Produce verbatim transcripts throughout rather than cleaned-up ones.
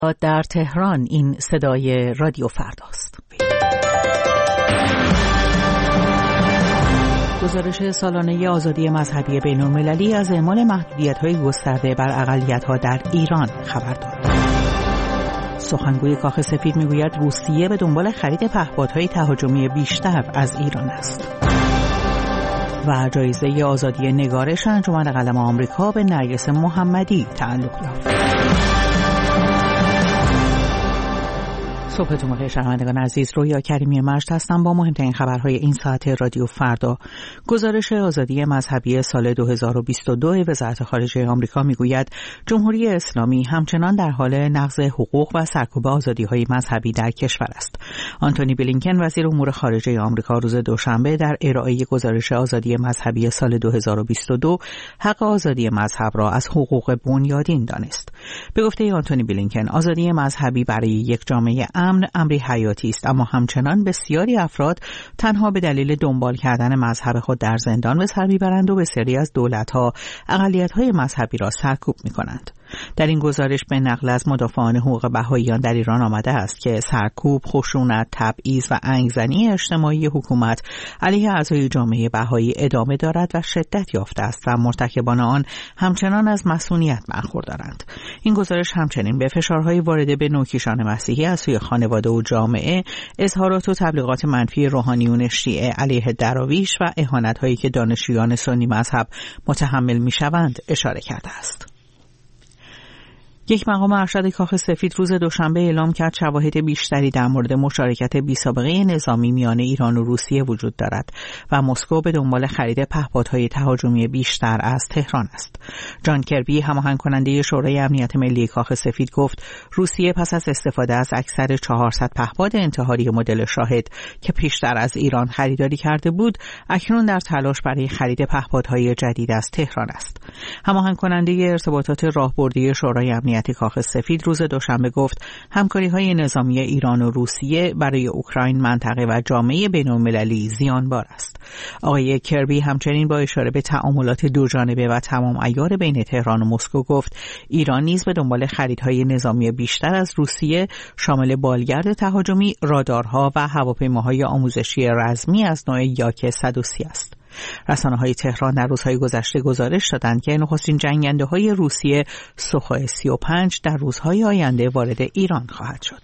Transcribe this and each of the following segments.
در تهران این صدای رادیو فرداست. گزارش سالانه آزادی مذهبی بین‌المللی از اعمال محدودیت‌های گسترده بر اقلیت‌ها در ایران خبر داد. سخنگوی کاخ سفید میگوید روسیه به دنبال خرید پهپادهای تهاجمی بیشتر از ایران است. و جایزه آزادی نگارش انجمن قلم آمریکا به نرگس محمدی تعلق یافت. صبحتون بخیر شنوندگان عزیز، رویا کریمی مجد هستم با مهمترین خبرهای این ساعت رادیو فردا. گزارش آزادی مذهبی سال دو هزار و بیست و دو وزارت خارجه آمریکا میگوید جمهوری اسلامی همچنان در حال نقض حقوق و سرکوب آزادی‌های مذهبی در کشور است. آنتونی بلینکن وزیر امور خارجه آمریکا روز دوشنبه در ارائه گزارش آزادی مذهبی سال دو هزار و بیست و دو حق آزادی مذهب را از حقوق بنیادین دانست. به گفته آنتونی بلینکن آزادی مذهبی برای یک جامعه امن امری حیاتی است، اما همچنان بسیاری افراد تنها به دلیل دنبال کردن مذهب خود در زندان به سر میبرند و بسیاری از دولت‌ها اقلیت‌های مذهبی را سرکوب می‌کنند. در این گزارش به نقل از مدافعان حقوق بهائیان در ایران آمده است که سرکوب، خشونت، تبعیض و انگزنی اجتماعی حکومت علیه اعضای جامعه بهایی ادامه دارد و شدت یافته است و مرتکبان آن همچنان از مسئولیت برخوردارند. این گزارش همچنین به فشارهای وارده به نوکیشان مسیحی از سوی خانواده و جامعه، اظهارات و تبلیغات منفی روحانیون شیعه علیه دراویش و اهانت‌هایی که دانشجویان سنی مذهب متحمل می‌شوند اشاره کرده است. یک مقام ارشد کاخ سفید روز دوشنبه اعلام کرد شواهد بیشتری در مورد مشارکت بی‌سابقه نظامی میان ایران و روسیه وجود دارد و مسکو به دنبال خرید پهپادهای تهاجمی بیشتر از تهران است. جان کربی، هماهنگ کننده شورای امنیت ملی کاخ سفید، گفت روسیه پس از استفاده از اکثر چهارصد پهپاد انتحاری مدل شاهد که پیشتر از ایران خریداری کرده بود، اکنون در تلاش برای خرید پهپادهای جدید از تهران است. هماهنگ کننده ارتباطات راهبردی شورای امنیت کاخ سفید روز دوشنبه گفت همکاری‌های نظامی ایران و روسیه برای اوکراین، منطقه و جامعه بین‌المللی زیانبار است. آقای کربی همچنین با اشاره به تعاملات دوجانبه و تمام عیار بین تهران و مسکو گفت ایران نیز به دنبال خریدهای نظامی بیشتر از روسیه شامل بالگرد تهاجمی، رادارها و هواپیماهای آموزشی رزمی از نوع یاک صد و سی است. رسانه‌های تهران در روزهای گذشته گزارش دادند که نخستین جنگنده‌های روسیه سوخوی سی و پنج در روزهای آینده وارد ایران خواهد شد.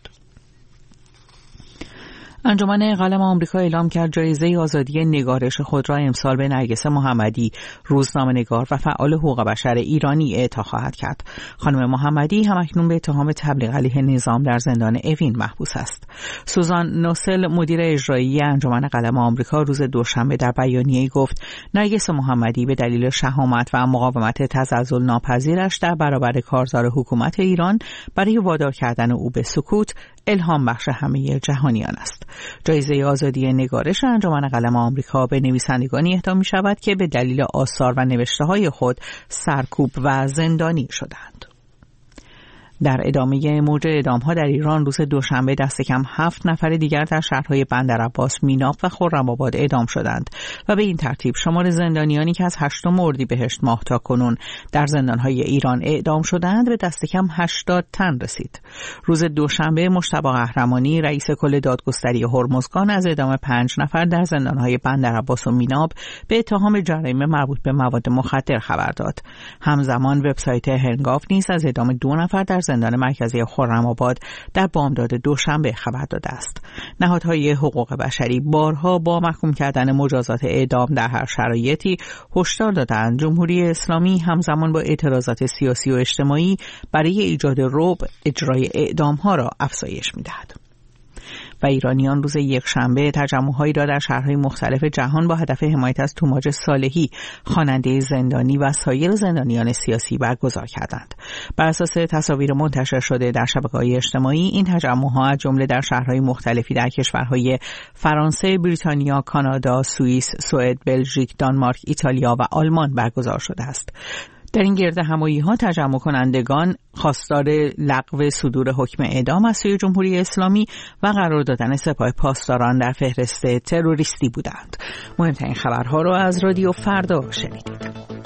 انجمن قلم آمریکا اعلام کرد جایزه آزادی نگارش خود را امسال به نرگس محمدی، روزنامه‌نگار و فعال حقوق بشر ایرانی، اعطا خواهد کرد. خانم محمدی همکنون به اتهام تبلیغ علیه نظام در زندان اوین محبوس است. سوزان نوسل، مدیر اجرایی انجمن قلم آمریکا، روز دوشنبه در بیانیه‌ای گفت نرگس محمدی به دلیل شهامت و مقاومت تزلزل ناپذیرش در برابر کارزار حکومت ایران برای وادار کردن او به سکوت الهام بخش همه جهانیان است. جایزه آزادی نگارش انجمن قلم آمریکا به نویسندگانی اهدا می شود که به دلیل آثار و نوشته‌های خود سرکوب و زندانی شدند. در ادامه موج اعدام‌ها در ایران روز دوشنبه دست کم هفت نفر دیگر در شهرهای بندرعباس، میناپ و خرم‌آباد اعدام شدند و به این ترتیب شمار زندانیانی که از هشتم اردیبهشت ماه تا کنون در زندان‌های ایران اعدام شدند به دست کم هشتاد تن رسید. روز دوشنبه مجتبی قهرمانی، رئیس کل دادگستری هرمزگان، از اعدام پنج نفر در زندان‌های بندرعباس و میناپ به اتهام جرایم مربوط به مواد مخدر خبر داد. همزمان وبسایت هنگاف نیز از اعدام دو نفر در زندان مرکزی خرم‌آباد در بامداد دوشنبه خبر داده است. نهادهای حقوق بشری بارها با محکوم کردن مجازات اعدام در هر شرایطی هشدار دادند جمهوری اسلامی همزمان با اعتراضات سیاسی و اجتماعی برای ایجاد رعب اجرای اعدام‌ها را افزایش می‌دهد. و ایرانیان روز یکشنبه تجمع‌هایی را در شهرهای مختلف جهان با هدف حمایت از توماج صالحی، خواننده زندانی و سایر زندانیان سیاسی برگزار کردند. بر اساس تصاویر منتشر شده در شبکه‌های اجتماعی، این تجمع‌ها از جمله در شهرهای مختلفی در کشورهای فرانسه، بریتانیا، کانادا، سوئیس، سوئد، بلژیک، دانمارک، ایتالیا و آلمان برگزار شده است. در این گرد همایی‌ها تجمع کنندگان خواستار لغو صدور حکم اعدام از سوی جمهوری اسلامی و قرار دادن سپاه پاسداران در فهرست تروریستی بودند. مهمترین خبرها را از رادیو فردا شنیدید.